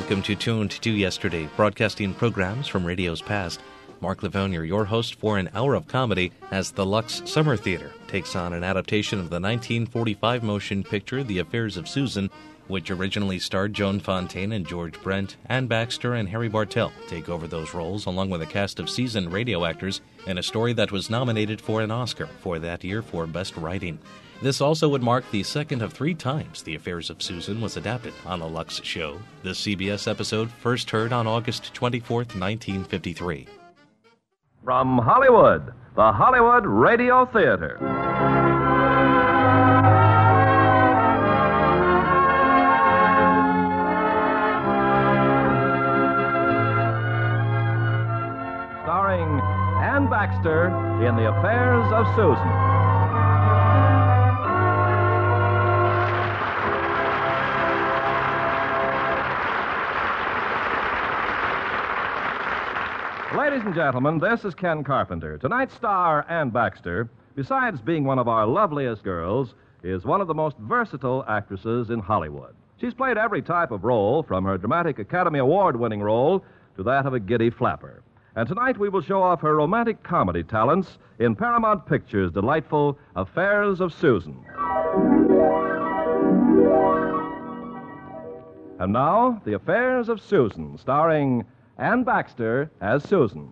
Welcome to Tuned to Yesterday, broadcasting programs from radio's past. Mark Livonia, your host for an hour of comedy, as the Lux Summer Theater takes on an adaptation of the 1945 motion picture The Affairs of Susan, which originally starred Joan Fontaine and George Brent. Anne Baxter and Harry Bartell take over those roles, along with a cast of seasoned radio actors, in a story that was nominated for an Oscar for that year for Best Writing. This also would mark the second of 3 times The Affairs of Susan was adapted on the Lux show. The CBS episode first heard on August 24th, 1953. From Hollywood, the Hollywood Radio Theater. Starring Anne Baxter in The Affairs of Susan. Ladies and gentlemen, this is Ken Carpenter. Tonight's star, Anne Baxter, besides being one of our loveliest girls, is one of the most versatile actresses in Hollywood. She's played every type of role, from her dramatic Academy Award-winning role to that of a giddy flapper. And tonight we will show off her romantic comedy talents in Paramount Pictures' delightful Affairs of Susan. And now, The Affairs of Susan, starring Anne Baxter as Susan.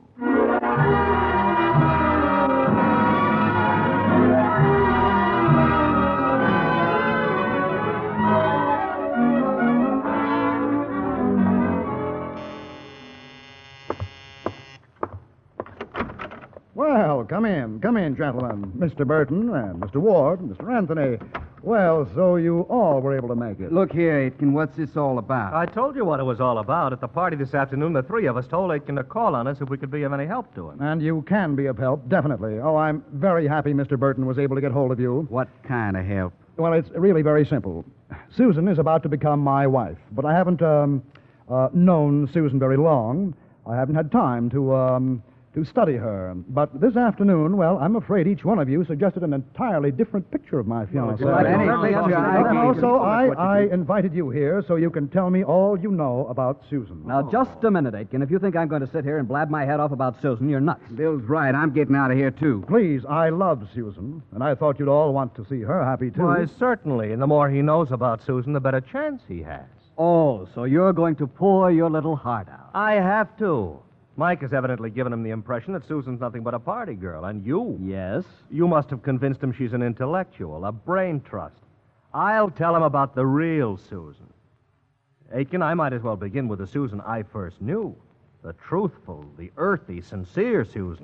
Well, come in, gentlemen. Mr. Burton and Mr. Ward and Mr. Anthony. Well, so you all were able to make it. Look here, Aitken, what's this all about? I told you what it was all about. At the party this afternoon, the 3 of us told Aitken to call on us if we could be of any help to him. And you can be of help, definitely. Oh, I'm very happy Mr. Burton was able to get hold of you. What kind of help? Well, it's really very simple. Susan is about to become my wife, but I haven't known Susan very long. I haven't had time to study her. But this afternoon, well, I'm afraid each one of you suggested an entirely different picture of my fiancée. And also, I invited you here so you can tell me all you know about Susan. Now, just a minute, Aitken. If you think I'm going to sit here and blab my head off about Susan, you're nuts. Bill's right. I'm getting out of here, too. Please, I love Susan, and I thought you'd all want to see her happy, too. Why, certainly. And the more he knows about Susan, the better chance he has. Oh, so you're going to pour your little heart out. I have to. Mike has evidently given him the impression that Susan's nothing but a party girl. And you? Yes? You must have convinced him she's an intellectual, a brain trust. I'll tell him about the real Susan. Aitken, I might as well begin with the Susan I first knew. The truthful, the earthy, sincere Susan.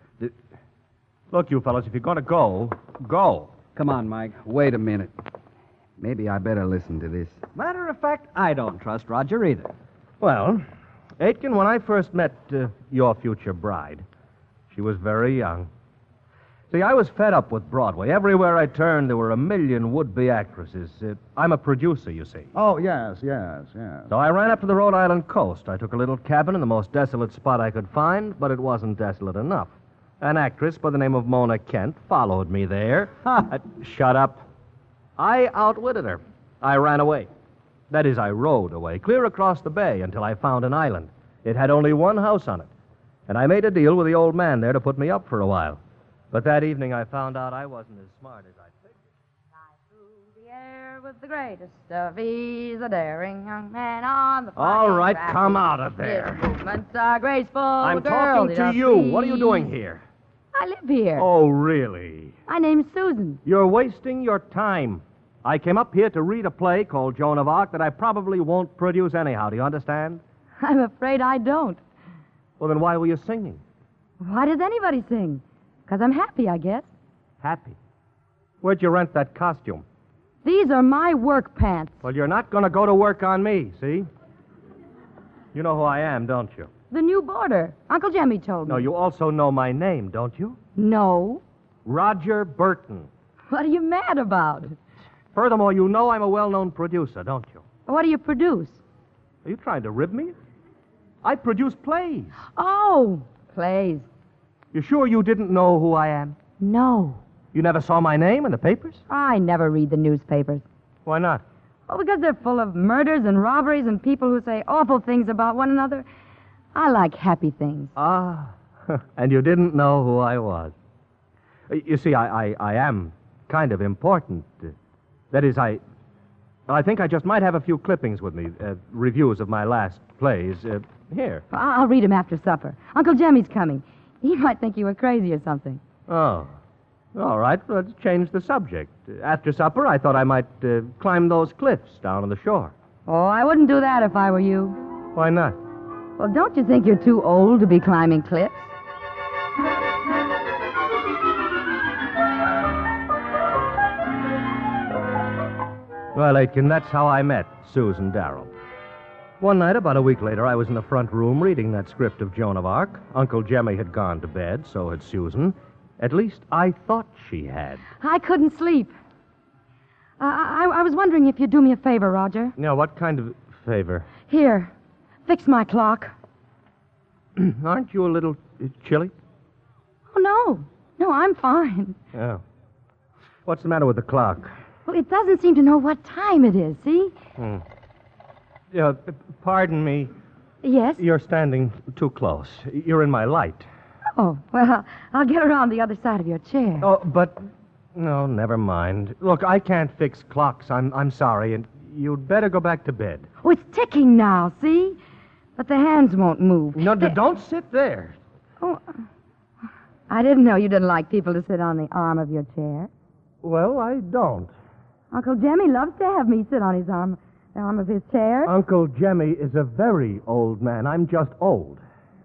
Look, you fellas, if you're going to go, go. Come on, Mike. Wait a minute. Maybe I better listen to this. Matter of fact, I don't trust Roger either. Well, Aitken, when I first met your future bride, she was very young. See, I was fed up with Broadway. Everywhere I turned, there were a million would-be actresses. I'm a producer, you see. Oh, yes. So I ran up to the Rhode Island coast. I took a little cabin in the most desolate spot I could find, but it wasn't desolate enough. An actress by the name of Mona Kent followed me there. Shut up. I outwitted her. I ran away. That is, I rowed away, clear across the bay until I found an island. It had only one house on it. And I made a deal with the old man there to put me up for a while. But that evening I found out I wasn't as smart as I figured. Fly through the air with the greatest of ease, a daring young man on the All flying right, racket. come out of there. His movements are graceful. I'm the girl talking to did you. not What are you see. doing here? I live here. Oh, really? My name's Susan. You're wasting your time. I came up here to read a play called Joan of Arc that I probably won't produce anyhow. Do you understand? I'm afraid I don't. Well, then why were you singing? Why does anybody sing? Because I'm happy, I guess. Happy. Where'd you rent that costume? These are my work pants. Well, you're not going to go to work on me, see? You know who I am, don't you? The new boarder. Uncle Jemmy told me. No, you also know my name, don't you? No. Roger Burton. What are you mad about? Furthermore, you know I'm a well-known producer, don't you? What do you produce? Are you trying to rib me? I produce plays. Oh, plays. You sure you didn't know who I am? No. You never saw my name in the papers? I never read the newspapers. Why not? Well, because they're full of murders and robberies and people who say awful things about one another. I like happy things. Ah, and you didn't know who I was. You see, I am kind of important. That is, I think I just might have a few clippings with me, reviews of my last plays. Here. I'll read 'em after supper. Uncle Jemmy's coming. He might think you were crazy or something. Oh. All right, let's change the subject. After supper, I thought I might climb those cliffs down on the shore. Oh, I wouldn't do that if I were you. Why not? Well, don't you think you're too old to be climbing cliffs? Well, Aitken, that's how I met Susan Darrell. One night, about a week later, I was in the front room reading that script of Joan of Arc. Uncle Jemmy had gone to bed, so had Susan. At least I thought she had. I couldn't sleep. I was wondering if you'd do me a favor, Roger. Now, what kind of favor? Here, fix my clock. Aren't you a little chilly? Oh, no. No, I'm fine. Oh. What's the matter with the clock? Well, it doesn't seem to know what time it is, see? Pardon me. Yes? You're standing too close. You're in my light. Oh, well, I'll get around the other side of your chair. Oh, but... No, never mind. Look, I can't fix clocks. I'm sorry, and you'd better go back to bed. Oh, it's ticking now, see? But the hands won't move. No, don't sit there. Oh, I didn't know you didn't like people to sit on the arm of your chair. Well, I don't. Uncle Jemmy loves to have me sit on the arm of his chair. Uncle Jemmy is a very old man. I'm just old.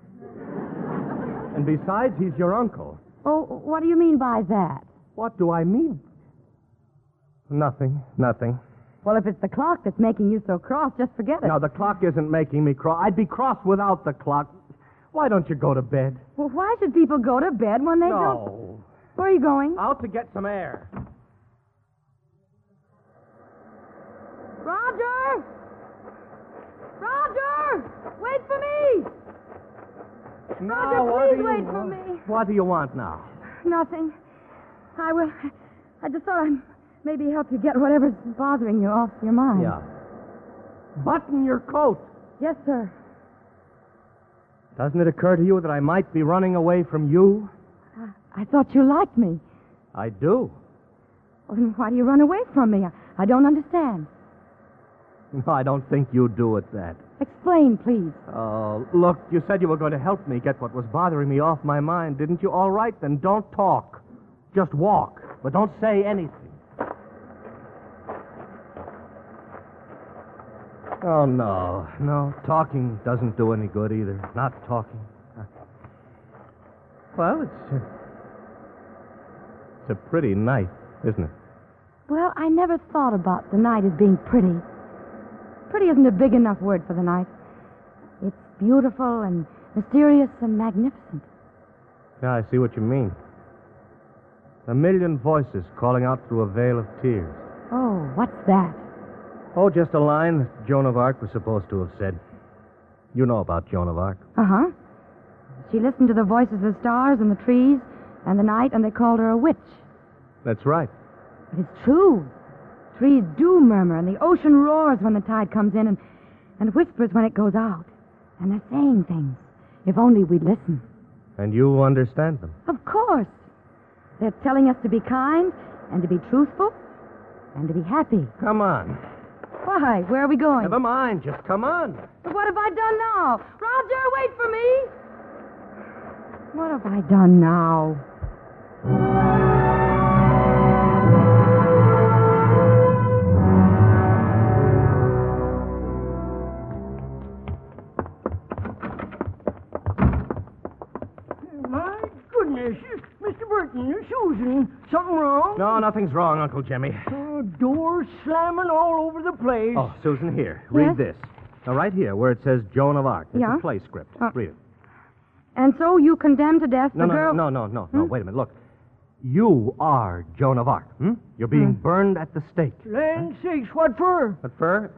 And besides, he's your uncle. Oh, what do you mean by that? What do I mean? Nothing. Well, if it's the clock that's making you so cross, just forget it. Now, the clock isn't making me cross. I'd be cross without the clock. Why don't you go to bed? Well, why should people go to bed when they don't? No. Where are you going? Out to get some air. Roger! Roger! Wait for me! Now, Roger, please wait for me. What do you want now? Nothing. I just thought I'd maybe help you get whatever's bothering you off your mind. Yeah. Button your coat. Yes, sir. Doesn't it occur to you that I might be running away from you? I thought you liked me. I do. Well, then why do you run away from me? I don't understand. No, I don't think you do at that. Explain, please. Oh, look, you said you were going to help me get what was bothering me off my mind, didn't you? All right, then don't talk. Just walk, but don't say anything. Oh, no. No, talking doesn't do any good either. Not talking. Well, it's a pretty night, isn't it? Well, I never thought about the night as being pretty. Pretty isn't a big enough word for the night. It's beautiful and mysterious and magnificent. Yeah, I see what you mean. A million voices calling out through a veil of tears. Oh, what's that? Oh, just a line that Joan of Arc was supposed to have said. You know about Joan of Arc. Uh-huh. She listened to the voices of the stars and the trees and the night, and they called her a witch. That's right. But it's true. Trees do murmur, and the ocean roars when the tide comes in, and whispers when it goes out. And they're saying things, if only we'd listen. And you understand them. Of course. They're telling us to be kind, and to be truthful, and to be happy. Come on. Why? Where are we going? Never mind. Just come on. But what have I done now? Roger, wait for me! What have I done now? My goodness, Mr. Burton, Susan, something wrong? No, nothing's wrong, Uncle Jemmy. Doors slamming all over the place. Oh, Susan, here. Read this. Now, right here, where it says Joan of Arc. It's Yeah? a play script. Read it. And so you condemned to death the girl... No, wait a minute. Look. You are Joan of Arc. You're being burned at the stake. Land sakes, what for? What for?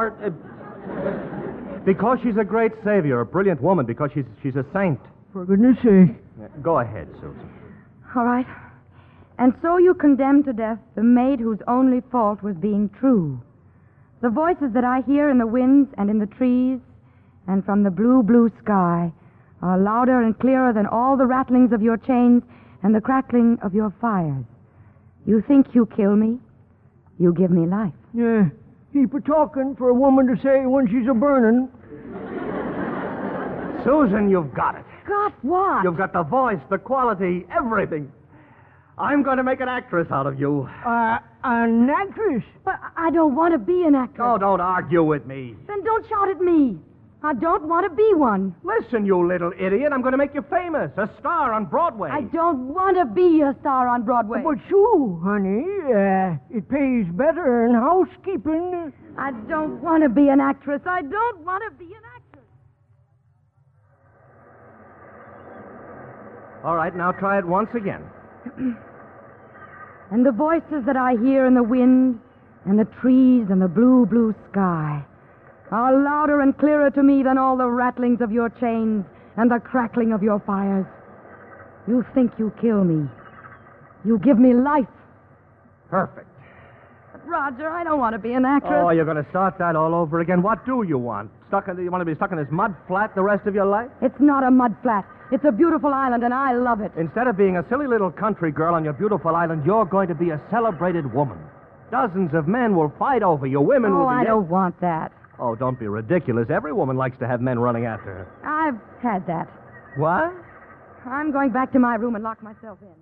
Because she's a great savior, a brilliant woman, because she's a saint. For goodness sake. Go ahead, Susan. All right. And so you condemned to death the maid whose only fault was being true. The voices that I hear in the winds and in the trees and from the blue, blue sky are louder and clearer than all the rattlings of your chains and the crackling of your fires. You think you kill me? You give me life. Yeah, heap of talking for a woman to say when she's a-burning. Susan, you've got it. Got what? You've got the voice, the quality, everything. I'm going to make an actress out of you. An actress? But I don't want to be an actress. Oh, don't argue with me. Then don't shout at me. I don't want to be one. Listen, you little idiot. I'm going to make you famous. A star on Broadway. I don't want to be a star on Broadway. But Sue, honey, it pays better in housekeeping. I don't want to be an actress. I don't want to be an actress. All right, now try it once again. And the voices that I hear in the wind and the trees and the blue, blue sky are louder and clearer to me than all the rattlings of your chains and the crackling of your fires. You think you kill me. You give me life. Perfect. But, Roger, I don't want to be an actress. Oh, you're going to start that all over again. What do you want? You want to be stuck in this mud flat the rest of your life? It's not a mud flat. It's a beautiful island, and I love it. Instead of being a silly little country girl on your beautiful island, you're going to be a celebrated woman. Dozens of men will fight over you. Women will be... I don't want that. Oh, don't be ridiculous. Every woman likes to have men running after her. I've had that. What? I'm going back to my room and lock myself in.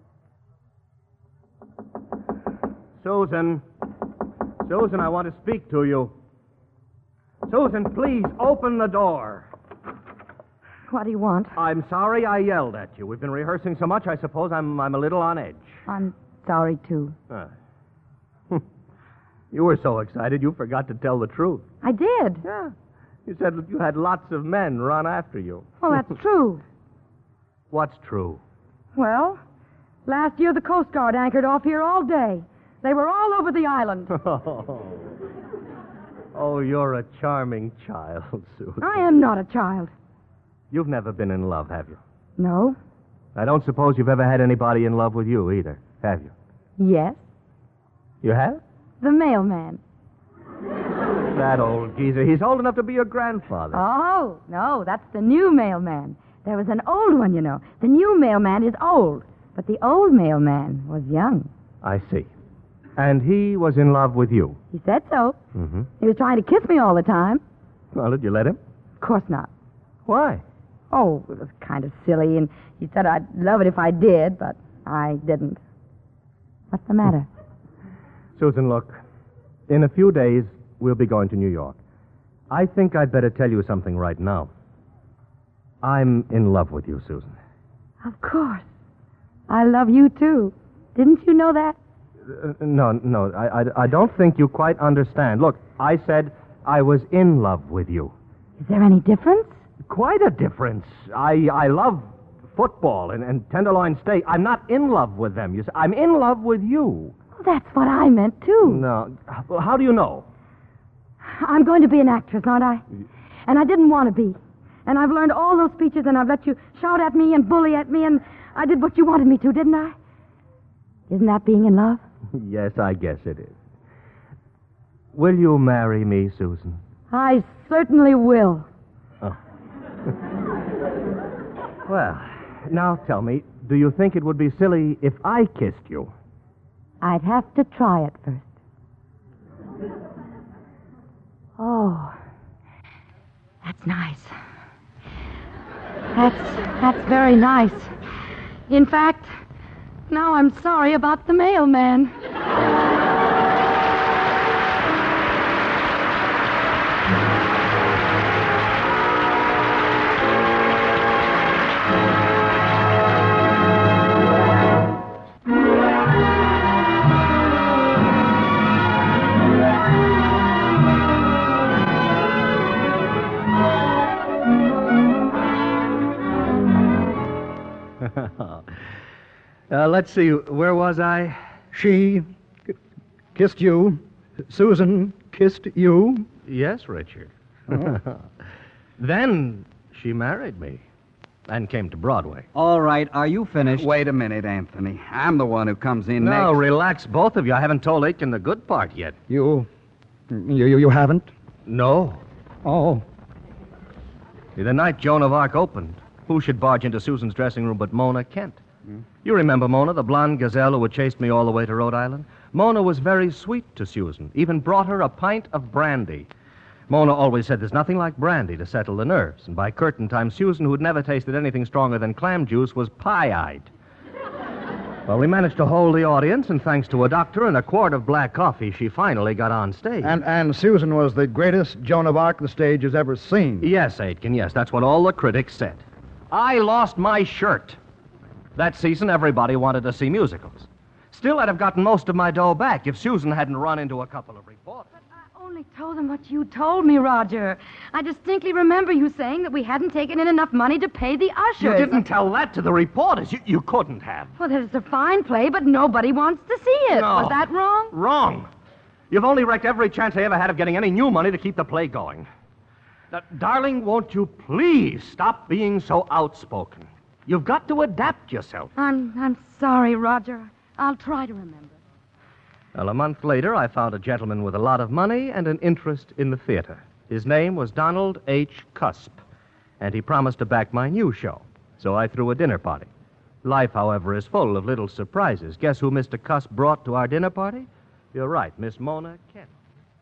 Susan. Susan, I want to speak to you. Susan, please open the door. What do you want? I'm sorry I yelled at you. We've been rehearsing so much, I suppose I'm a little on edge. I'm sorry, too. You were so excited you forgot to tell the truth. I did. Yeah. You said you had lots of men run after you. Well, that's true. What's true? Well, last year the Coast Guard anchored off here all day. They were all over the island. Oh, you're a charming child, Susan. I am not a child. You've never been in love, have you? No. I don't suppose you've ever had anybody in love with you either, have you? Yes. You have? The mailman. That old geezer. He's old enough to be your grandfather. Oh, no, that's the new mailman. There was an old one, you know. The new mailman is old, but the old mailman was young. I see. And he was in love with you? He said so. Mm-hmm. He was trying to kiss me all the time. Well, did you let him? Of course not. Why? Oh, it was kind of silly, and he said I'd love it if I did, but I didn't. What's the matter? Susan, look. In a few days, we'll be going to New York. I think I'd better tell you something right now. I'm in love with you, Susan. Of course. I love you, too. Didn't you know that? No. I don't think you quite understand. Look, I said I was in love with you. Is there any difference? Quite a difference. I love football and tenderloin steak. I'm not in love with them. You see, I'm in love with you. That's what I meant, too. No. Well, how do you know? I'm going to be an actress, aren't I? And I didn't want to be. And I've learned all those speeches, and I've let you shout at me and bully at me, and I did what you wanted me to, didn't I? Isn't that being in love? Yes, I guess it is. Will you marry me, Susan? I certainly will. Oh. Well, now tell me, do you think it would be silly if I kissed you? I'd have to try it first. Oh, that's nice. That's very nice. In fact, now I'm sorry about the mailman. Let's see, where was I? She kissed you. Susan kissed you. Yes, Richard. Then she married me and came to Broadway. All right, are you finished? Wait a minute, Anthony. I'm the one who comes in No, next. relax, both of you. I haven't told Aitken the good part yet. You You haven't? No. Oh. The night Joan of Arc opened, who should barge into Susan's dressing room but Mona Kent? You remember Mona, the blonde gazelle who had chased me all the way to Rhode Island? Mona was very sweet to Susan, even brought her a pint of brandy. Mona always said there's nothing like brandy to settle the nerves, and by curtain time, Susan, who'd never tasted anything stronger than clam juice, was pie-eyed. Well, we managed to hold the audience, and thanks to a doctor and a quart of black coffee, she finally got on stage. And Susan was the greatest Joan of Arc the stage has ever seen. Yes, Aitken, yes. That's what all the critics said. I lost my shirt. That season, everybody wanted to see musicals. Still, I'd have gotten most of my dough back if Susan hadn't run into a couple of reporters. But I only told them what you told me, Roger. I distinctly remember you saying that we hadn't taken in enough money to pay the ushers. You didn't tell that to the reporters. You couldn't have. Well, that it's a fine play, but nobody wants to see it. No. Was that wrong? Wrong. You've only wrecked every chance I ever had of getting any new money to keep the play going. Now, darling, won't you please stop being so outspoken? You've got to adapt yourself. I'm sorry, Roger. I'll try to remember. Well, a month later, I found a gentleman with a lot of money and an interest in the theater. His name was Donald H. Cusp, and he promised to back my new show. So I threw a dinner party. Life, however, is full of little surprises. Guess who Mr. Cusp brought to our dinner party? You're right, Miss Mona Kent.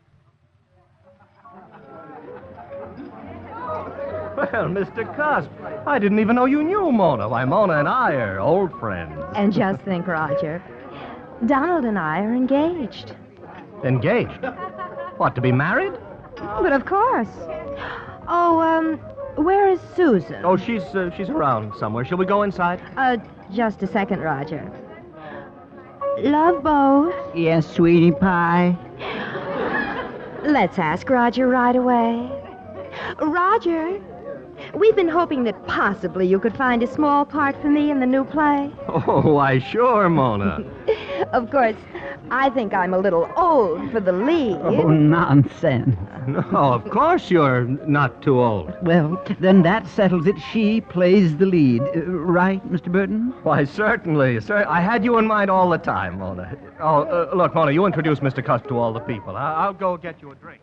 Well, Mr. Cusp, I didn't even know you knew Mona. Why, Mona and I are old friends. And just think, Roger, Donald and I are engaged. Engaged? What, to be married? But of course. Oh, where is Susan? Oh, she's around somewhere. Shall we go inside? Just a second, Roger. Love boat. Yes, sweetie pie. Let's ask Roger right away. Roger, we've been hoping that possibly you could find a small part for me in the new play. Oh, why, sure, Mona. Of course, I think I'm a little old for the lead. Oh, nonsense. No, of course you're not too old. Well, then that settles it. She plays the lead. Right, Mr. Burton? Why, certainly. Sir, I had you in mind all the time, Mona. Oh, look, Mona, you introduce Mr. Cusp to all the people. I'll go get you a drink.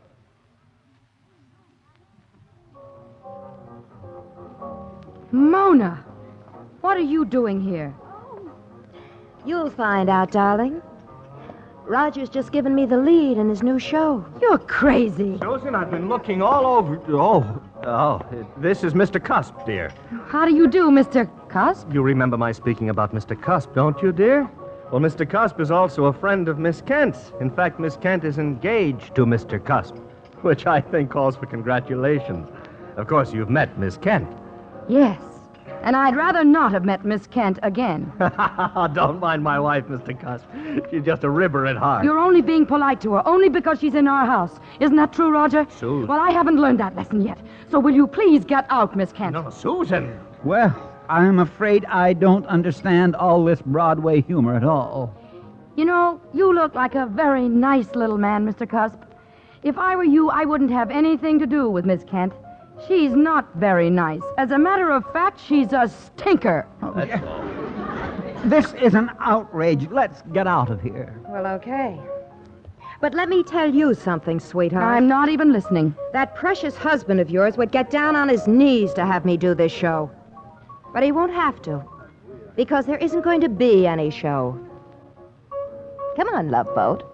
Mona, what are you doing here? You'll find out, darling. Roger's just given me the lead in his new show. You're crazy. Susan, I've been looking all over. This is Mr. Cusp, dear. How do you do, Mr. Cusp? You remember my speaking about Mr. Cusp, don't you, dear? Well, Mr. Cusp is also a friend of Miss Kent's. In fact, Miss Kent is engaged to Mr. Cusp, which I think calls for congratulations. Of course, you've met Miss Kent. Yes, and I'd rather not have met Miss Kent again. Don't mind my wife, Mr. Cusp. She's just a ribber at heart. You're only being polite to her, only because she's in our house. Isn't that true, Roger? Susan. Well, I haven't learned that lesson yet. So will you please get out, Miss Kent? No, Susan. Well, I'm afraid I don't understand all this Broadway humor at all. You know, you look like a very nice little man, Mr. Cusp. If I were you, I wouldn't have anything to do with Miss Kent. She's not very nice. As a matter of fact, she's a stinker. This is an outrage. Let's get out of here. Well, okay. But let me tell you something, sweetheart. I'm not even listening. That precious husband of yours would get down on his knees to have me do this show. But he won't have to, because there isn't going to be any show. Come on, Love Boat.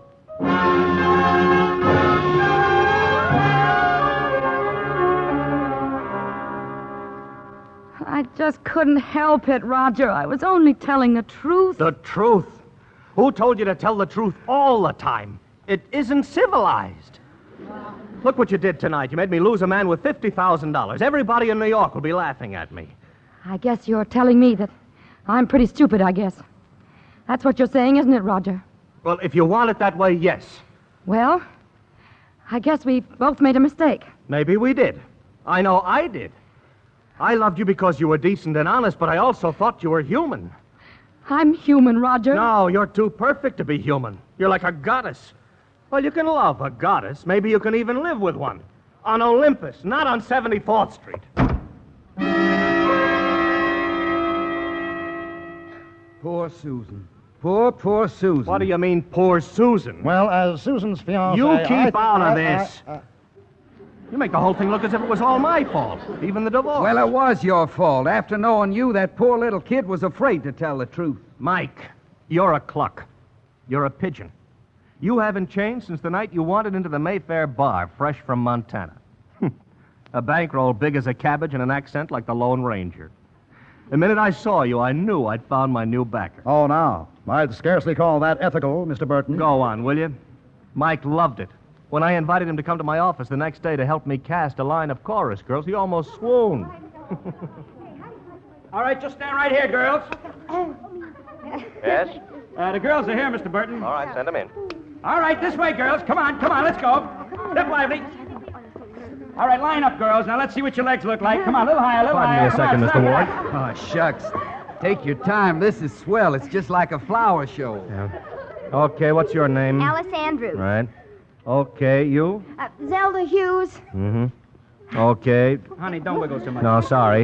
I just couldn't help it, Roger. I was only telling the truth. The truth? Who told you to tell the truth all the time? It isn't civilized. Look what you did tonight. You made me lose a man with $50,000. Everybody in New York will be laughing at me. I guess you're telling me that I'm pretty stupid, I guess. That's what you're saying, isn't it, Roger? Well, if you want it that way, yes. Well, I guess we both made a mistake. Maybe we did. I know I did. I loved you because you were decent and honest, but I also thought you were human. I'm human, Roger. No, you're too perfect to be human. You're like a goddess. Well, you can love a goddess. Maybe you can even live with one. On Olympus, not on 74th Street. Poor Susan. Poor Susan. What do you mean, poor Susan? Well, as Susan's fiancé... You I keep think out of I- this. You make the whole thing look as if it was all my fault, even the divorce. Well, it was your fault. After knowing you, that poor little kid was afraid to tell the truth. Mike, you're a cluck. You're a pigeon. You haven't changed since the night you wandered into the Mayfair bar, fresh from Montana. A bankroll big as a cabbage and an accent like the Lone Ranger. The minute I saw you, I knew I'd found my new backer. Oh, now. I'd scarcely call that ethical, Mr. Burton. Go on, will you? Mike loved it. When I invited him to come to my office the next day to help me cast a line of chorus girls, he almost swooned. All right, just stand right here, girls. Yes? The girls are here, Mr. Burton. All right, send him in. All right, this way, girls. Come on, let's go. Step lively. All right, line up, girls. Now let's see what your legs look like. Come on, a little higher, Pardon me a second, Mr. Ward. Oh, shucks. Take your time. This is swell. It's just like a flower show. Yeah. Okay, what's your name? Alice Andrews. Right. Okay, you? Zelda Hughes. Mm-hmm. Okay. Honey, don't wiggle so much. No, sorry.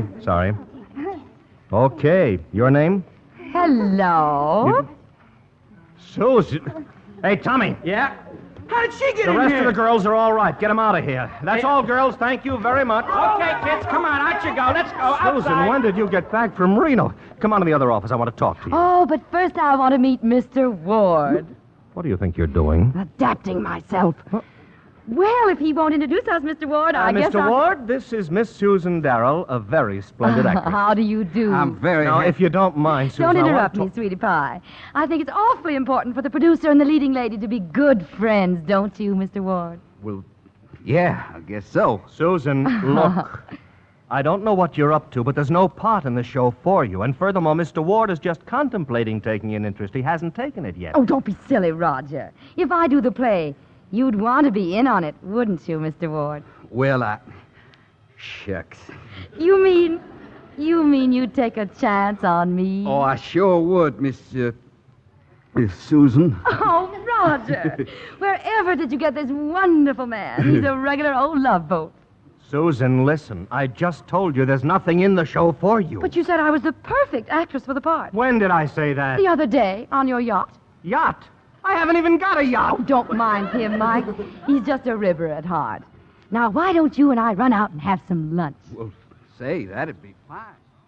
Okay, your name? Hello. Susan. Hey, Tommy. Yeah? How did she get The in rest here? of the girls are all right. Get them out of here. That's all, girls. Thank you very much. Okay, kids, come on, out you go. Let's go. Susan, Outside. when did you get back from Reno? Come on to the other office. I want to talk to you. Oh, but first I want to meet Mr. Ward. What do you think you're doing? Adapting myself. Well, if he won't introduce us, Mr. Ward, I guess Mr. Ward, this is Miss Susan Darrell, a very splendid actress. How do you do? I'm very Now, happy. if you don't mind, Susan, Don't I want interrupt to me, sweetie pie. I think it's awfully important for the producer and the leading lady to be good friends, don't you, Mr. Ward? Well, yeah, I guess so. Susan, look. I don't know what you're up to, but there's no part in the show for you. And furthermore, Mr. Ward is just contemplating taking an interest. He hasn't taken it yet. Oh, don't be silly, Roger. If I do the play, you'd want to be in on it, wouldn't you, Mr. Ward? Well, shucks. You mean you'd take a chance on me? Oh, I sure would, Miss Susan. Oh, Roger. Wherever did you get this wonderful man? He's a regular old love boat. Susan, listen. I just told you there's nothing in the show for you. But you said I was the perfect actress for the part. When did I say that? The other day, on your yacht. Yacht? I haven't even got a yacht. Oh, don't mind him, Mike. He's just a river at heart. Now, why don't you and I run out and have some lunch? Well, say, that'd be fine.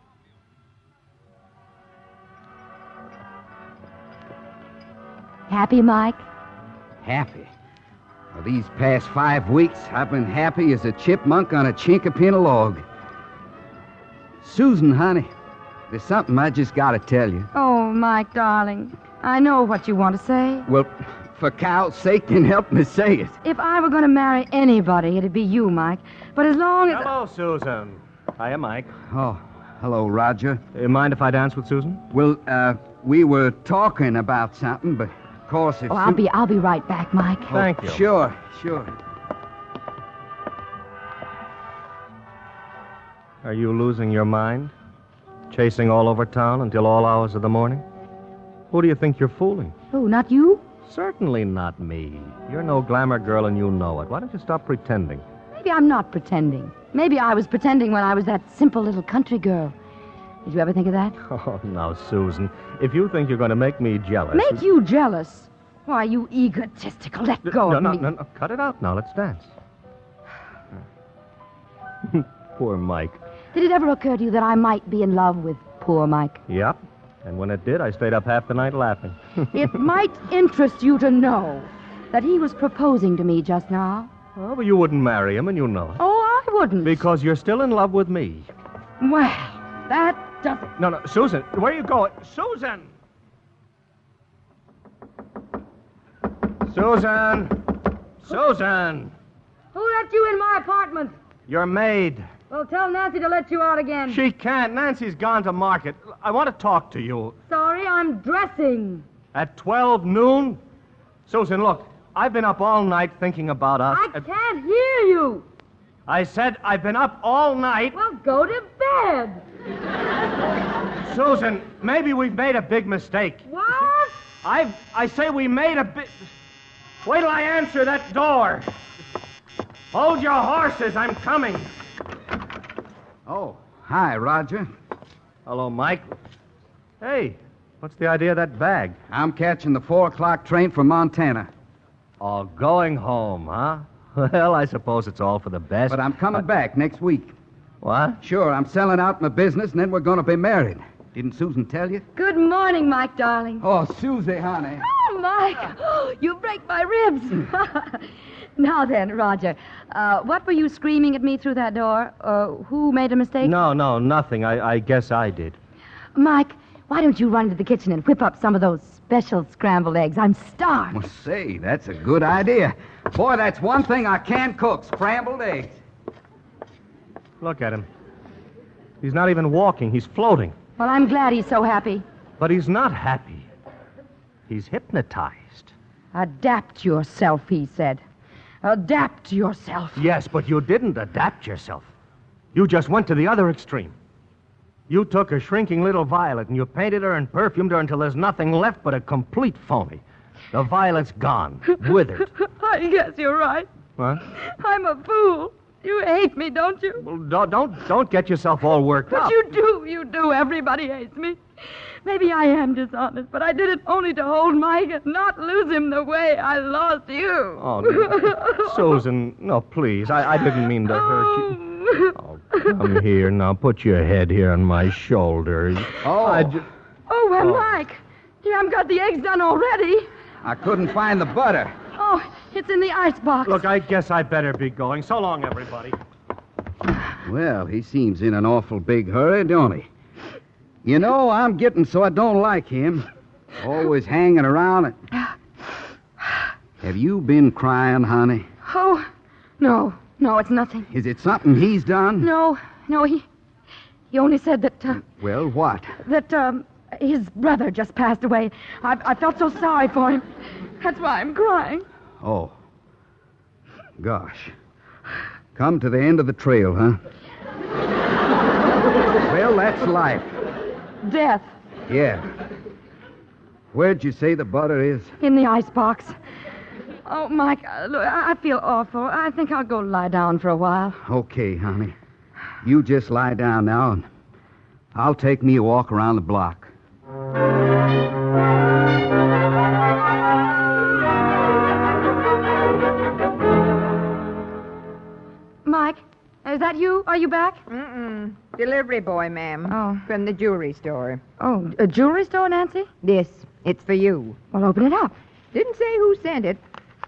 Happy, Mike? Happy. Well, these past 5 weeks, I've been happy as a chipmunk on a chinkapin log. Susan, honey, there's something I just got to tell you. Oh, Mike, darling. I know what you want to say. Well, for Cal's sake, then help me say it. If I were going to marry anybody, it'd be you, Mike. But as long as... Hello, Susan. Hiya, Mike. Oh, hello, Roger. Mind if I dance with Susan? Well, we were talking about something, but of course if... Oh, I'll be right back, Mike. Thank you. Sure. Are you losing your mind? Chasing all over town until all hours of the morning? Who do you think you're fooling? Oh, not you? Certainly not me. You're no glamour girl and you know it. Why don't you stop pretending? Maybe I'm not pretending. Maybe I was pretending when I was that simple little country girl. Did you ever think of that? Oh, now, Susan, if you think you're going to make me jealous... Make you jealous? Why, you egotistical. Let go of me. No. Cut it out now. Let's dance. Poor Mike. Did it ever occur to you that I might be in love with poor Mike? Yep. And when it did, I stayed up half the night laughing. It might interest you to know that he was proposing to me just now. Oh, but you wouldn't marry him, and you know it. Oh, I wouldn't. Because you're still in love with me. Well, that doesn't... No, Susan, where are you going? Susan! Susan! Who let you in my apartment? Your maid. Well, tell Nancy to let you out again. She can't. Nancy's gone to market. I want to talk to you. Sorry, I'm dressing. At 12 noon? Susan, look, I've been up all night thinking about us. I can't hear you. I said I've been up all night. Well, go to bed. Susan, maybe we've made a big mistake. What? I say we made a big... Wait till I answer that door. Hold your horses, I'm coming. Oh, hi, Roger. Hello, Mike. Hey, What's the idea of that bag? I'm catching the 4 o'clock train from Montana. Oh, going home, huh? Well, I suppose it's all for the best. But I'm coming back next week. What? Sure, I'm selling out my business, and then we're going to be married. Didn't Susan tell you? Good morning, Mike, darling. Oh, Susie, honey. Oh, Mike. You break my ribs. Now then, Roger, what were you screaming at me through that door? Who made a mistake? No, nothing. I guess I did. Mike, why don't you run to the kitchen and whip up some of those special scrambled eggs? I'm starved. Well, say, that's a good idea. Boy, that's one thing I can cook, scrambled eggs. Look at him. He's not even walking. He's floating. Well, I'm glad he's so happy. But he's not happy. He's hypnotized. Adapt yourself, he said. Adapt yourself. Yes, but you didn't adapt yourself. You just went to the other extreme. You took a shrinking little violet and you painted her and perfumed her until there's nothing left but a complete phony. The violet's gone, withered. I guess you're right. What? I'm a fool. You hate me, don't you? Well, don't get yourself all worked But up. you do. Everybody hates me. Maybe I am dishonest, but I did it only to hold Mike and not lose him the way I lost you. Oh, no. Susan, no, please. I didn't mean to hurt you. Oh, come here now. Put your head here on my shoulder. Oh. Mike. You haven't got the eggs done already. I couldn't find the butter. Oh, it's in the icebox. Look, I guess I better be going. So long, everybody. Well, he seems in an awful big hurry, don't he? You know, I'm getting so I don't like him. Always hanging around. Have you been crying, honey? Oh, no, it's nothing. Is it something he's done? No, he only said that, Well, what? that, his brother just passed away. I felt so sorry for him. That's why I'm crying. Oh. Gosh. Come to the end of the trail, huh? Well, that's life. Death. Yeah. Where'd you say the butter is? In the icebox. Oh, Mike, look, I feel awful. I think I'll go lie down for a while. Okay, honey. You just lie down now, and I'll take me a walk around the block. Mike, is that you? Are you back? Mm-mm. Delivery boy, ma'am. Oh. From the jewelry store. Oh, a jewelry store, Nancy? This. It's for you. Well, open it up. Didn't say who sent it.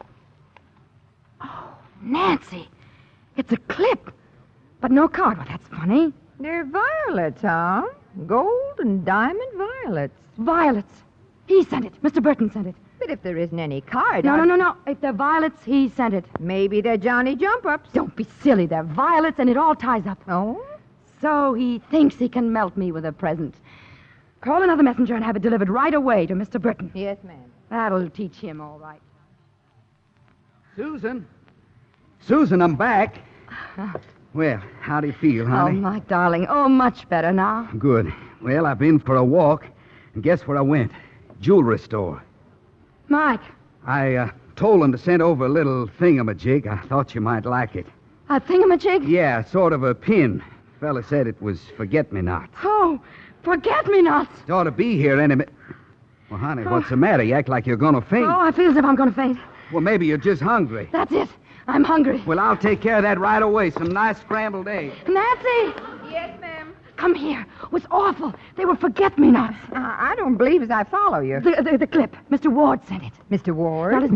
Oh, Nancy. It's a clip. But no card. Well, that's funny. They're violets, huh? Gold and diamond violets. Violets. He sent it. Mr. Burton sent it. But if there isn't any card... No. If they're violets, he sent it. Maybe they're Johnny Jump-Ups. Don't be silly. They're violets, and it all ties up. Oh? So he thinks he can melt me with a present. Call another messenger and have it delivered right away to Mr. Burton. Yes, ma'am. That'll teach him all right. Susan, I'm back. Well, how do you feel, honey? Oh, Mike, darling. Oh, much better now. Good. Well, I've been for a walk, and guess where I went? Jewelry store. Mike. I told them to send over a little thingamajig. I thought you might like it. A thingamajig? Yeah, sort of a pin. Fella said it was forget-me-not. Oh, forget-me-nots. It ought to be here any minute. Well, honey, what's the matter? You act like you're going to faint. Oh, I feel as if I'm going to faint. Well, maybe you're just hungry. That's it. I'm hungry. Well, I'll take care of that right away. Some nice scrambled eggs. Nancy! Yes, ma'am. Come here. It was awful. They were forget-me-nots. I don't believe as I follow you. The clip. Mr. Ward sent it. Mr. Ward? Now, listen.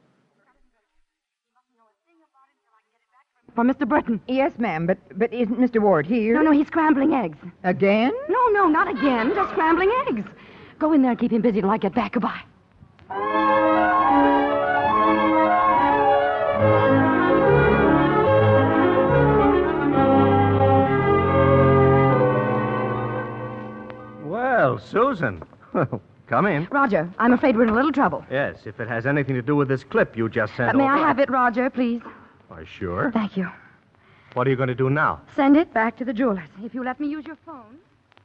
For Mr. Burton. Yes, ma'am, but isn't Mr. Ward here? No, he's scrambling eggs. Again? No, not again. Just scrambling eggs. Go in there and keep him busy till I get back. Goodbye. Well, Susan. Come in. Roger, I'm afraid we're in a little trouble. Yes, if it has anything to do with this clip you just sent May over. I have it, Roger, please? Why, sure. Thank you. What are you going to do now? Send it back to the jeweler's. If you let me use your phone.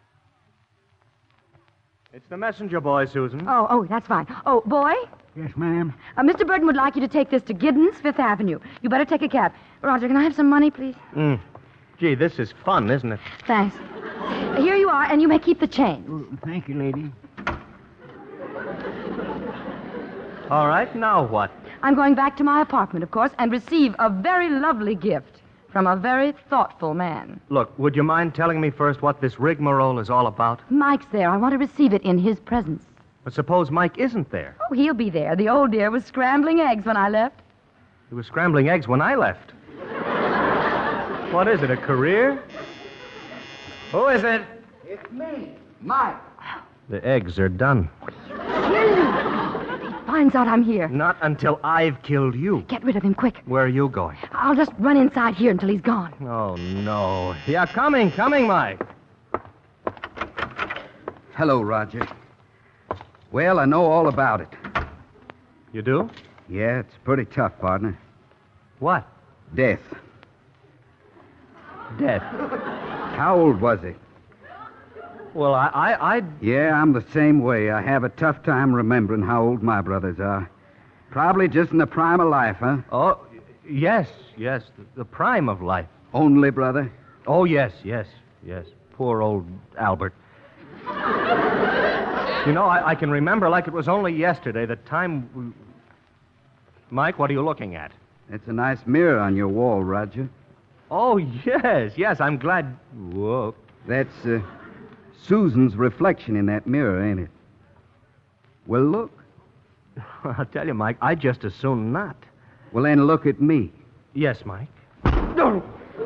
It's the messenger boy, Susan. Oh, that's fine. Oh, boy? Yes, ma'am. Mr. Burton would like you to take this to Giddens, Fifth Avenue. You better take a cab. Roger, can I have some money, please? Gee, this is fun, isn't it? Thanks. Here you are, and you may keep the change. Thank you, lady. All right, now what? I'm going back to my apartment, of course, and receive a very lovely gift from a very thoughtful man. Look, would you mind telling me first what this rigmarole is all about? Mike's there. I want to receive it in his presence. But suppose Mike isn't there. Oh, he'll be there. The old dear was scrambling eggs when I left. He was scrambling eggs when I left. What is it, a career? Who is it? It's me, Mike. The eggs are done. He finds out I'm here. Not until I've killed you. Get rid of him, quick. Where are you going? I'll just run inside here until he's gone. Oh, no. Yeah, coming, Mike. Hello, Roger. Well, I know all about it. You do? Yeah, it's pretty tough, partner. What? Death. Death. How old was he? Well, I... Yeah, I'm the same way. I have a tough time remembering how old my brothers are. Probably just in the prime of life, huh? Oh, yes. The prime of life. Only brother? Oh, yes. Poor old Albert. You know, I can remember like it was only yesterday, the time... Mike, what are you looking at? It's a nice mirror on your wall, Roger. Oh, yes, I'm glad... Whoa. That's Susan's reflection in that mirror, ain't it? Well, look. I'll tell you, Mike, I'd just as soon not. Well, then look at me. Yes, Mike. No.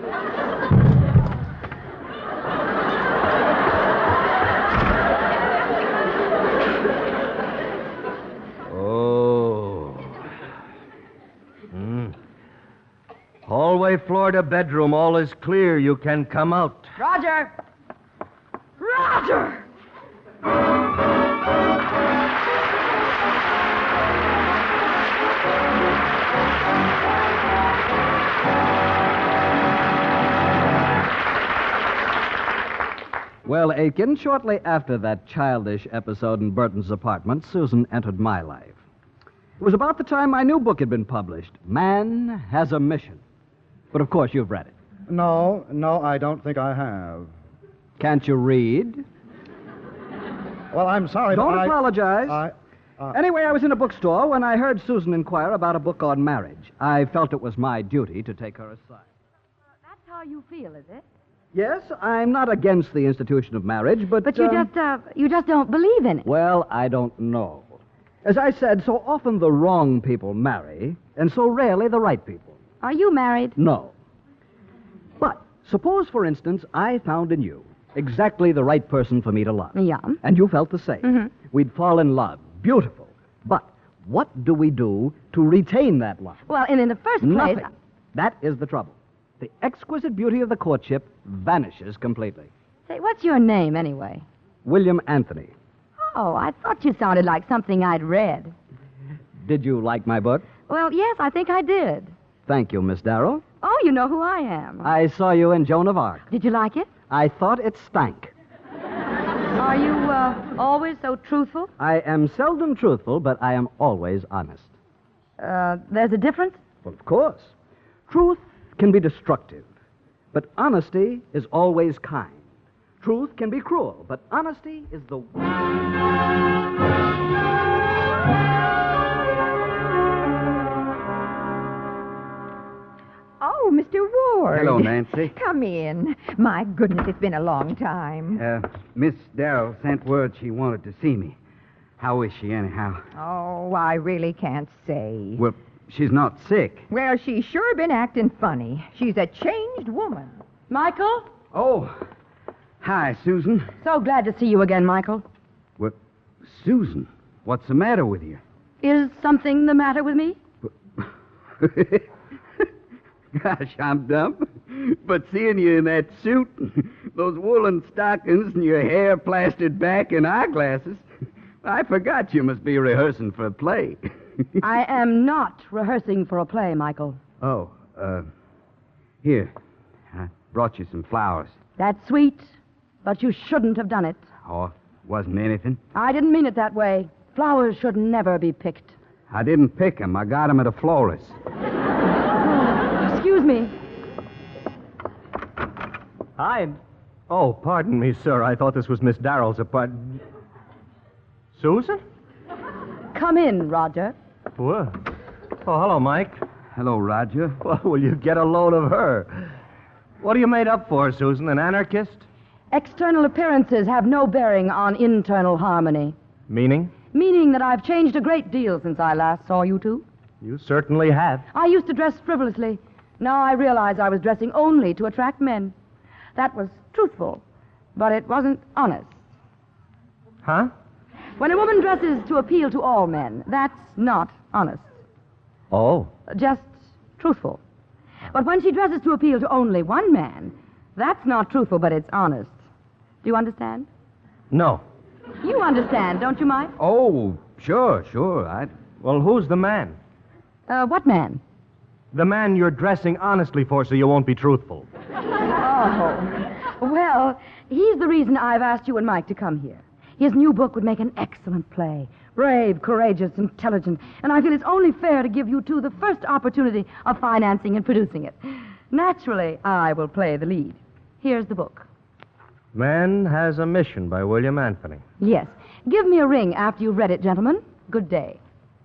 Hallway, floor to bedroom, all is clear. You can come out. Roger! Well, Aiken, shortly after that childish episode in Burton's apartment, Susan entered my life. It was about the time my new book had been published, Man Has a Mission. But of course you've read it. No, I don't think I have. Can't you read? Well, I'm sorry, Don't but apologize. Anyway, I was in a bookstore when I heard Susan inquire about a book on marriage. I felt it was my duty to take her aside. That's how you feel, is it? Yes, I'm not against the institution of marriage, but... But you just don't believe in it. Well, I don't know. As I said, so often the wrong people marry, and so rarely the right people. Are you married? No. But suppose, for instance, I found in you exactly the right person for me to love. Yeah. And you felt the same. Mm-hmm. We'd fall in love. Beautiful. But what do we do to retain that love? Well, and in the first place... Nothing. That is the trouble. The exquisite beauty of the courtship vanishes completely. Say, what's your name, anyway? William Anthony. Oh, I thought you sounded like something I'd read. Did you like my book? Well, yes, I think I did. Thank you, Miss Darrow. Oh, you know who I am. I saw you in Joan of Arc. Did you like it? I thought it stank. Are you always so truthful? I am seldom truthful, but I am always honest. There's a difference? Well, of course. Truth can be destructive, but honesty is always kind. Truth can be cruel, but honesty is the... Oh, Mr. Ward. Hello, Nancy. Come in. My goodness, it's been a long time. Miss Darrow sent word she wanted to see me. How is she, anyhow? Oh, I really can't say. Well, she's not sick. Well, she's sure been acting funny. She's a changed woman. Michael? Oh, hi, Susan. So glad to see you again, Michael. Well, Susan, what's the matter with you? Is something the matter with me? Gosh, I'm dumb. But seeing you in that suit, those woolen stockings, and your hair plastered back and eyeglasses, I forgot you must be rehearsing for a play. I am not rehearsing for a play, Michael. Oh, here. I brought you some flowers. That's sweet, but you shouldn't have done it. Oh, wasn't anything. I didn't mean it that way. Flowers should never be picked. I didn't pick them. I got them at a florist. Excuse me. Hi. Oh, pardon me, sir. I thought this was Miss Darrow's apartment. Susan? Come in, Roger. Well, oh, hello, Mike. Hello, Roger. Well, will you get a load of her? What are you made up for, Susan? An anarchist? External appearances have no bearing on internal harmony. Meaning? Meaning that I've changed a great deal since I last saw you two. You certainly have. I used to dress frivolously. Now I realize I was dressing only to attract men. That was truthful, but it wasn't honest. Huh? When a woman dresses to appeal to all men, that's not honest. Oh. Just truthful. But when she dresses to appeal to only one man, that's not truthful, but it's honest. Do you understand? No. You understand, don't you, Mike? Oh, sure. Well, who's the man? What man? The man you're dressing honestly for so you won't be truthful. Oh. Well, he's the reason I've asked you and Mike to come here. His new book would make an excellent play. Brave, courageous, intelligent. And I feel it's only fair to give you two the first opportunity of financing and producing it. Naturally, I will play the lead. Here's the book. Man Has a Mission by William Anthony. Yes. Give me a ring after you've read it, gentlemen. Good day.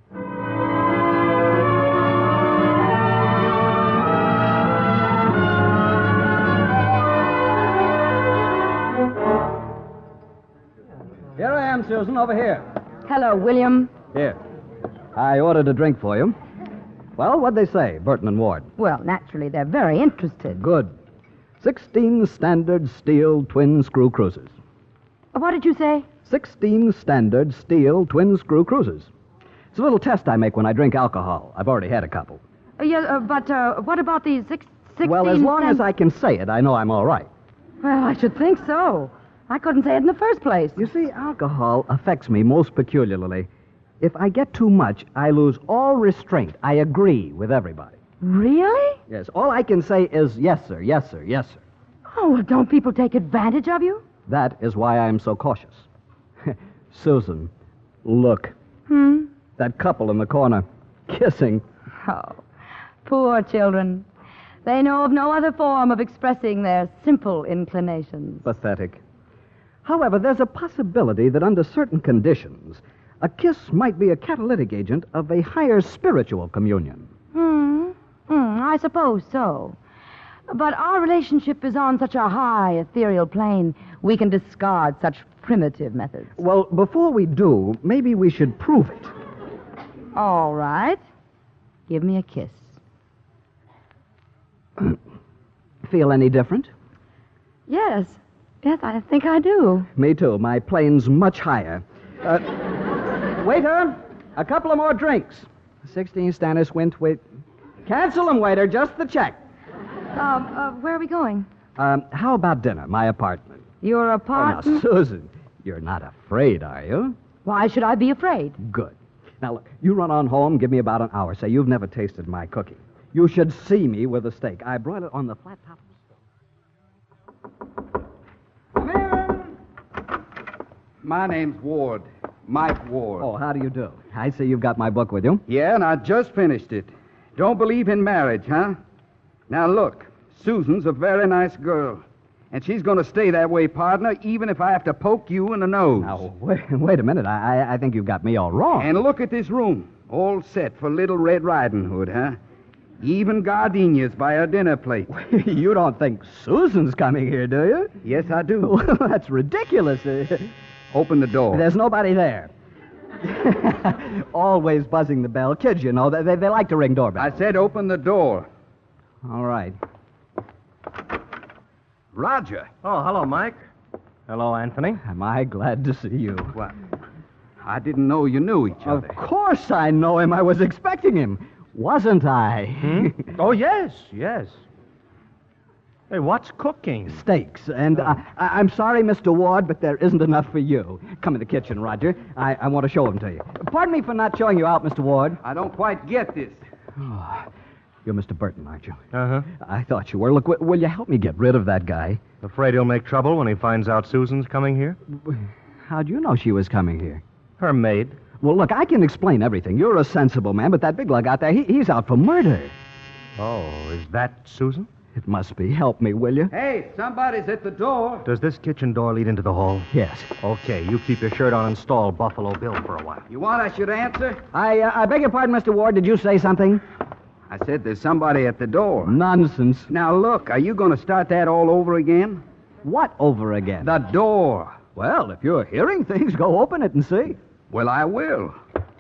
Here I am, Susan, over here. Hello, William. Here. I ordered a drink for you. Well, what'd they say, Burton and Ward? Well, naturally, they're very interested. Good. 16 standard steel twin screw cruisers. What did you say? 16 standard steel twin screw cruisers. It's a little test I make when I drink alcohol. I've already had a couple. But what about these 16... Well, as long as I can say it, I know I'm all right. Well, I should think so. I couldn't say it in the first place. You see, alcohol affects me most peculiarly. If I get too much, I lose all restraint. I agree with everybody. Really? Yes, all I can say is yes, sir, yes, sir, yes, sir. Oh, well, don't people take advantage of you? That is why I'm so cautious. Susan, look. That couple in the corner, kissing. Oh, poor children. They know of no other form of expressing their simple inclinations. Pathetic. However, there's a possibility that under certain conditions, a kiss might be a catalytic agent of a higher spiritual communion. I suppose so. But our relationship is on such a high ethereal plane, we can discard such primitive methods. Well, before we do, maybe we should prove it. All right. Give me a kiss. Feel any different? Yes, I think I do. Me too. My plane's much higher. Waiter, a couple of more drinks. 16 Stannis Wint, wait. Cancel them, waiter, just the check. Where are we going? How about dinner? My apartment. Your apartment? Oh, now, Susan, you're not afraid, are you? Why should I be afraid? Good. Now, look, you run on home, give me about an hour. Say, you've never tasted my cooking. You should see me with a steak. I brought it on the flat top of the stove. Come in. My name's Ward. Mike Ward. Oh, how do you do? I see you've got my book with you. Yeah, and I just finished it. Don't believe in marriage, huh? Now, look, Susan's a very nice girl. And she's going to stay that way, partner, even if I have to poke you in the nose. Now, wait a minute. I think you've got me all wrong. And look at this room. All set for Little Red Riding Hood, huh? Even gardenias by her dinner plate. You don't think Susan's coming here, do you? Yes, I do. Well, that's ridiculous. Open the door. There's nobody there. Always buzzing the bell. Kids, you know, they like to ring doorbells. I said open the door. All right. Roger. Oh, hello, Mike. Hello, Anthony. Am I glad to see you? What? I didn't know you knew each other. Of course I know him. I was expecting him. Wasn't I? Oh, yes. Hey, what's cooking? Steaks. And I'm sorry, Mr. Ward, but there isn't enough for you. Come in the kitchen, Roger. I want to show them to you. Pardon me for not showing you out, Mr. Ward. I don't quite get this. Oh, you're Mr. Burton, aren't you? Uh-huh. I thought you were. Look, will you help me get rid of that guy? Afraid he'll make trouble when he finds out Susan's coming here? How'd you know she was coming here? Her maid. Well, look, I can explain everything. You're a sensible man, but that big lug out there, he's out for murder. Oh, is that Susan? It must be. Help me, will you? Hey, somebody's at the door. Does this kitchen door lead into the hall? Yes. Okay, you keep your shirt on and stall Buffalo Bill for a while. You want I should answer? I beg your pardon, Mr. Ward. Did you say something? I said there's somebody at the door. Nonsense. Now, look, are you going to start that all over again? What over again? The door. Well, if you're hearing things, go open it and see. Well, I will.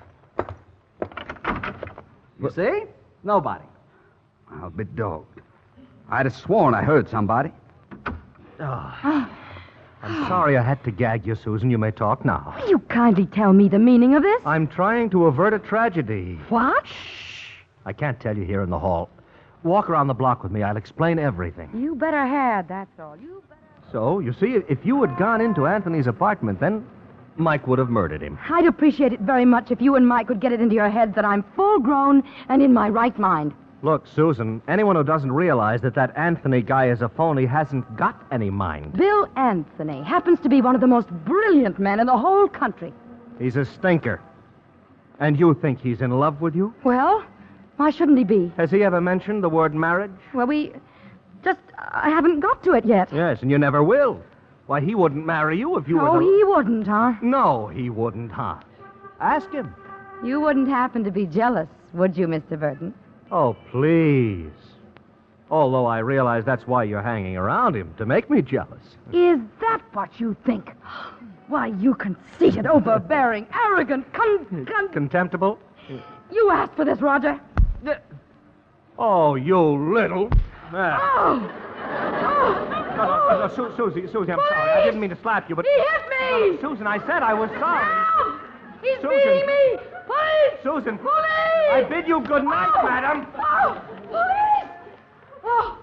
You see? Nobody. I'll be dogged. I'd have sworn I heard somebody. I'm sorry I had to gag you, Susan. You may talk now. Will you kindly tell me the meaning of this? I'm trying to avert a tragedy. What? I can't tell you here in the hall. Walk around the block with me. I'll explain everything. You better had, that's all. You better... So, you see, if you had gone into Anthony's apartment, then Mike would have murdered him. I'd appreciate it very much if you and Mike would get it into your heads that I'm full grown and in my right mind. Look, Susan, anyone who doesn't realize that Anthony guy is a phony hasn't got any mind. Bill Anthony happens to be one of the most brilliant men in the whole country. He's a stinker. And you think he's in love with you? Well, why shouldn't he be? Has he ever mentioned the word marriage? Well, I haven't got to it yet. Yes, and you never will. Why, he wouldn't marry you if you were... Oh, he wouldn't, huh? No, he wouldn't, huh? Ask him. You wouldn't happen to be jealous, would you, Mr. Burton? Oh, please. Although I realize that's why you're hanging around him, to make me jealous. Is that what you think? Why, you conceited, overbearing, arrogant, Contemptible? You asked for this, Roger. Oh, you little... Oh! No, Susie, I'm sorry. I didn't mean to slap you, but... He hit me! No, Susan, I said I was sorry. No! He's Susan. beating me! Police! Susan! Police! I bid you good night, madam. Oh! Police! Oh!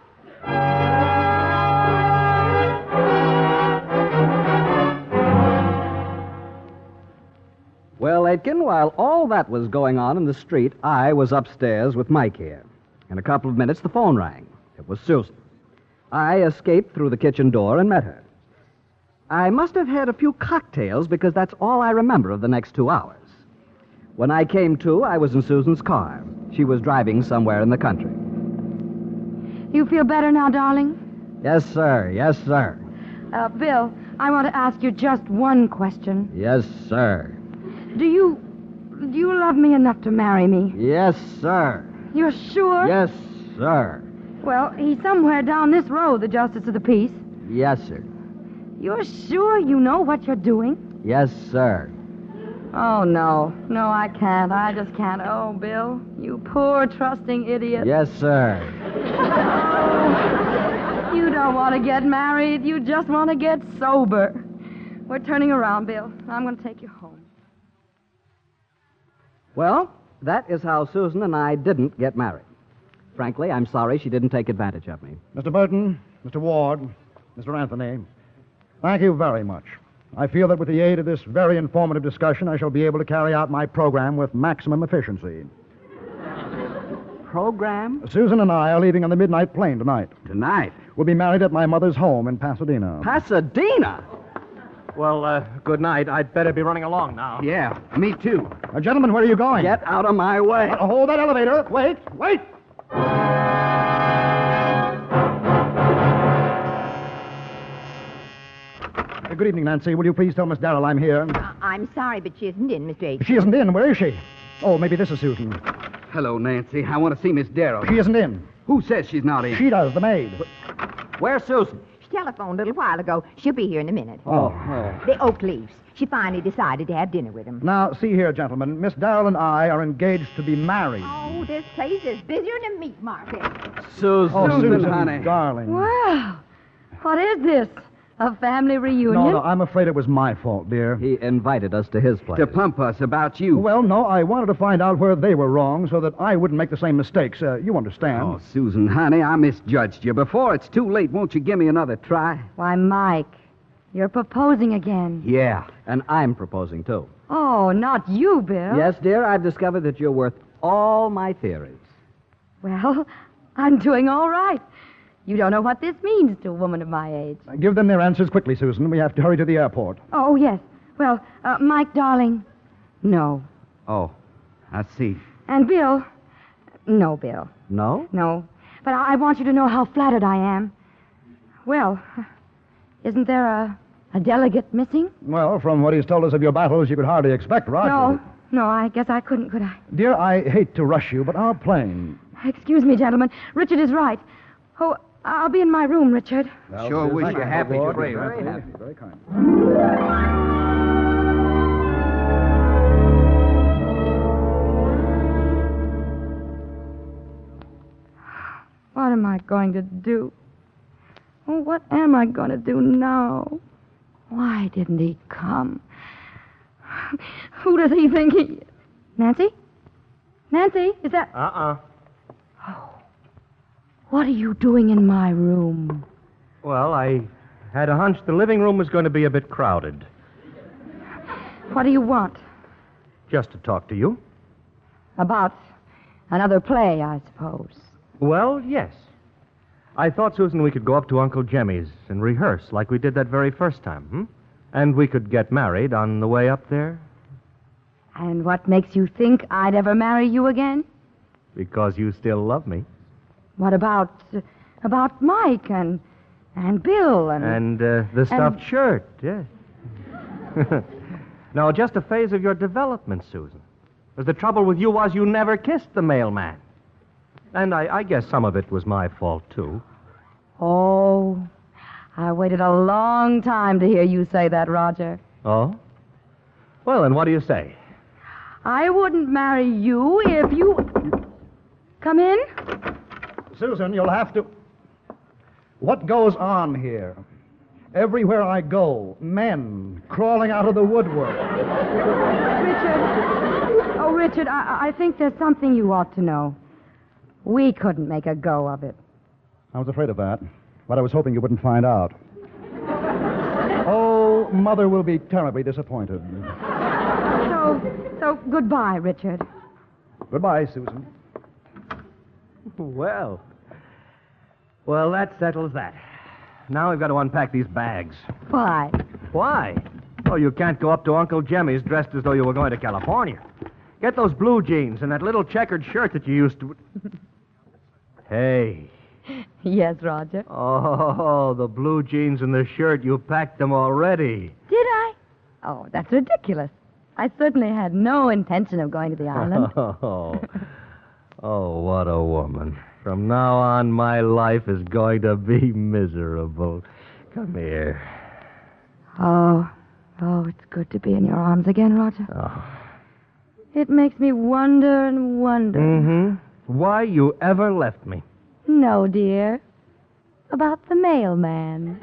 Well, Aitken, while all that was going on in the street, I was upstairs with Mike here. In a couple of minutes, the phone rang. It was Susan. I escaped through the kitchen door and met her. I must have had a few cocktails because that's all I remember of the next 2 hours. When I came to, I was in Susan's car. She was driving somewhere in the country. You feel better now, darling? Yes, sir. Yes, sir. Bill, I want to ask you just one question. Yes, sir. Do you love me enough to marry me? Yes, sir. You're sure? Yes, sir. Well, he's somewhere down this road, the Justice of the Peace. Yes, sir. You're sure you know what you're doing? Yes, sir. Oh, no. No, I can't. I just can't. Oh, Bill, you poor, trusting idiot. Yes, sir. Oh, you don't want to get married. You just want to get sober. We're turning around, Bill. I'm going to take you home. Well, that is how Susan and I didn't get married. Frankly, I'm sorry she didn't take advantage of me. Mr. Burton, Mr. Ward, Mr. Anthony, thank you very much. I feel that with the aid of this very informative discussion, I shall be able to carry out my program with maximum efficiency. Program? Susan and I are leaving on the midnight plane tonight. Tonight? We'll be married at my mother's home in Pasadena. Pasadena? Well, good night. I'd better be running along now. Yeah, me too. Gentlemen, where are you going? Get out of my way. Hold that elevator. Wait. Good evening, Nancy. Will you please tell Miss Darrell I'm here? I'm sorry, but she isn't in, Mr. H. She isn't in. Where is she? Oh, maybe this is Susan. Hello, Nancy. I want to see Miss Darrell. She isn't in. Who says she's not in? She does, the maid. Where's Susan? She telephoned a little while ago. She'll be here in a minute. Oh. The Oakleafs. She finally decided to have dinner with him. Now, see here, gentlemen. Miss Darrell and I are engaged to be married. Oh, this place is busier than a meat market. Susan. Oh, Susan, honey. Darling. Wow. What is this? A family reunion? No, I'm afraid it was my fault, dear. He invited us to his place. To pump us about you. Well, no, I wanted to find out where they were wrong so that I wouldn't make the same mistakes. You understand. Oh, Susan, honey, I misjudged you. Before it's too late, won't you give me another try? Why, Mike, you're proposing again. Yeah. And I'm proposing, too. Oh, not you, Bill. Yes, dear, I've discovered that you're worth all my theories. Well, I'm doing all right. You don't know what this means to a woman of my age. Give them their answers quickly, Susan. We have to hurry to the airport. Oh, yes. Well, Mike, darling, no. Oh, I see. And Bill, no, Bill. No? No. but I want you to know how flattered I am. Well, isn't there a delegate missing? Well, from what he's told us of your battles, you could hardly expect Roger. No, I guess I couldn't, could I? Dear, I hate to rush you, but our plane... Excuse me, gentlemen. Richard is right. Oh, I'll be in my room, Richard. Sure wish you happy, Lord. Joe. Very happy. Very kind. What am I going to do? Oh, what am I going to do now? Why didn't he come? Who does he think he... Nancy? Nancy, is that... Uh-uh. Oh. What are you doing in my room? Well, I had a hunch the living room was going to be a bit crowded. What do you want? Just to talk to you. About another play, I suppose. Well, yes. I thought, Susan, we could go up to Uncle Jemmy's and rehearse like we did that very first time, And we could get married on the way up there. And what makes you think I'd ever marry you again? Because you still love me. What about Mike and Bill and... And the stuffed shirt, yes. No, just a phase of your development, Susan. Because the trouble with you was you never kissed the mailman. And I guess some of it was my fault, too. Oh, I waited a long time to hear you say that, Roger. Oh? Well, then what do you say? I wouldn't marry you if you... Come in? Susan, you'll have to... What goes on here? Everywhere I go, men crawling out of the woodwork. Richard. Oh, Richard, I think there's something you ought to know. We couldn't make a go of it. I was afraid of that, but I was hoping you wouldn't find out. Oh, Mother will be terribly disappointed. So goodbye, Richard. Goodbye, Susan. Well, that settles that. Now we've got to unpack these bags. Why? Why? Oh, you can't go up to Uncle Jemmy's dressed as though you were going to California. Get those blue jeans and that little checkered shirt that you used to... Hey. Yes, Roger. Oh, the blue jeans and the shirt, you packed them already. Did I? Oh, that's ridiculous. I certainly had no intention of going to the island. Oh, what a woman. From now on, my life is going to be miserable. Come here. Oh, it's good to be in your arms again, Roger. Oh. It makes me wonder and wonder. Mm-hmm. Why you ever left me. No, dear. About the mailman.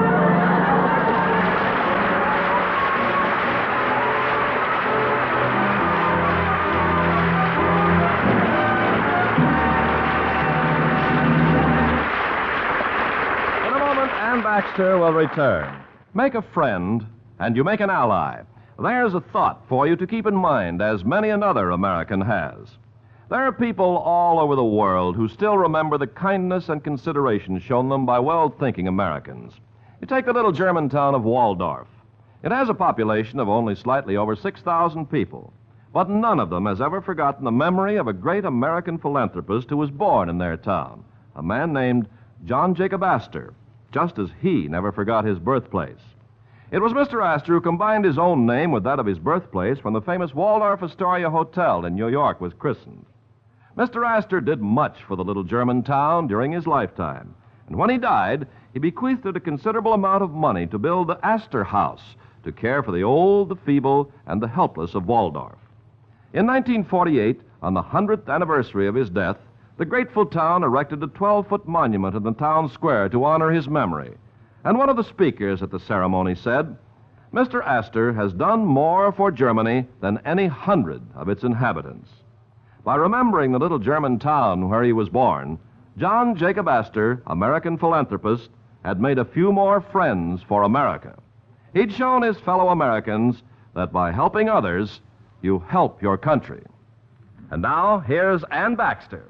In a moment, Ann Baxter will return. Make a friend, and you make an ally. There's a thought for you to keep in mind, as many another American has. There are people all over the world who still remember the kindness and consideration shown them by well-thinking Americans. You take the little German town of Waldorf. It has a population of only slightly over 6,000 people, but none of them has ever forgotten the memory of a great American philanthropist who was born in their town, a man named John Jacob Astor, just as he never forgot his birthplace. It was Mr. Astor who combined his own name with that of his birthplace when the famous Waldorf Astoria Hotel in New York was christened. Mr. Astor did much for the little German town during his lifetime, and when he died, he bequeathed it a considerable amount of money to build the Astor House to care for the old, the feeble, and the helpless of Waldorf. In 1948, on the 100th anniversary of his death, the grateful town erected a 12-foot monument in the town square to honor his memory. And one of the speakers at the ceremony said, "Mr. Astor has done more for Germany than any 100 of its inhabitants." By remembering the little German town where he was born, John Jacob Astor, American philanthropist, had made a few more friends for America. He'd shown his fellow Americans that by helping others, you help your country. And now, here's Ann Baxter.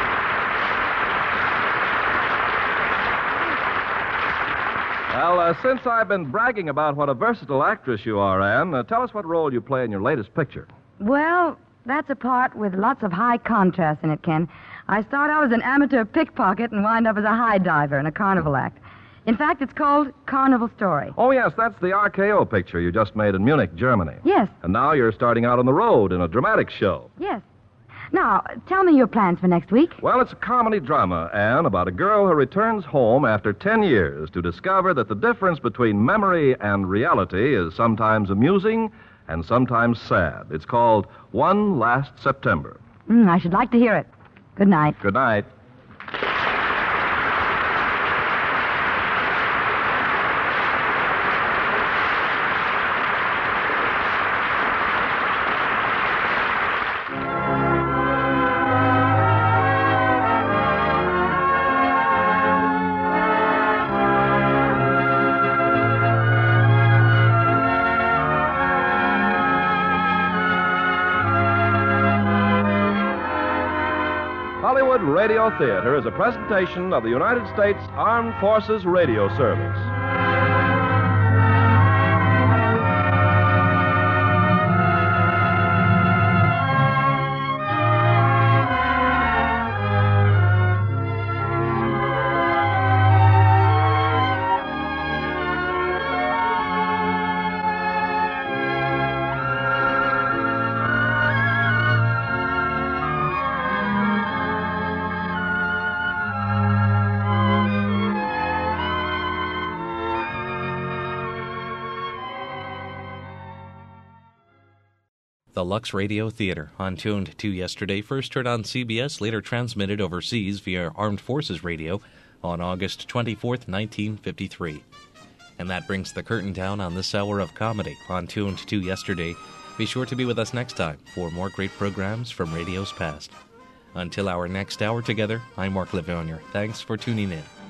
Well, since since I've been bragging about what a versatile actress you are, Anne, tell us what role you play in your latest picture. Well, that's a part with lots of high contrast in it, Ken. I start out as an amateur pickpocket and wind up as a high diver in a carnival act. In fact, it's called Carnival Story. Oh, yes, that's the RKO picture you just made in Munich, Germany. Yes. And now you're starting out on the road in a dramatic show. Yes. Now, tell me your plans for next week. Well, it's a comedy drama, Anne, about a girl who returns home after 10 years to discover that the difference between memory and reality is sometimes amusing and sometimes sad. It's called One Last September. I should like to hear it. Good night. Good night. Hollywood Radio Theater is a presentation of the United States Armed Forces Radio Service. The Lux Radio Theater, on Tuned to Yesterday, first heard on CBS, later transmitted overseas via Armed Forces Radio on August 24th, 1953. And that brings the curtain down on this hour of comedy on Tuned to Yesterday. Be sure to be with us next time for more great programs from radio's past. Until our next hour together, I'm Mark Levonier. Thanks for tuning in.